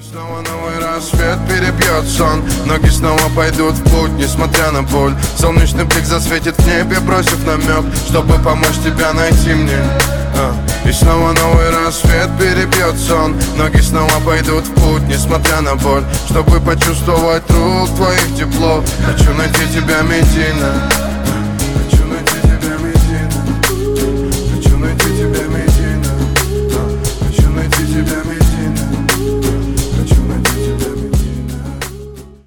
Снова новый рассвет перебьет сон. Ноги снова пойдут в путь, несмотря на боль. Солнечный блик засветит в небе, бросив намек, чтобы помочь тебя найти мне. И снова новый рассвет перебьет сон. Ноги снова пойдут в путь, несмотря на боль, чтобы почувствовать рук твоих тепло. Хочу найти тебя, Медина.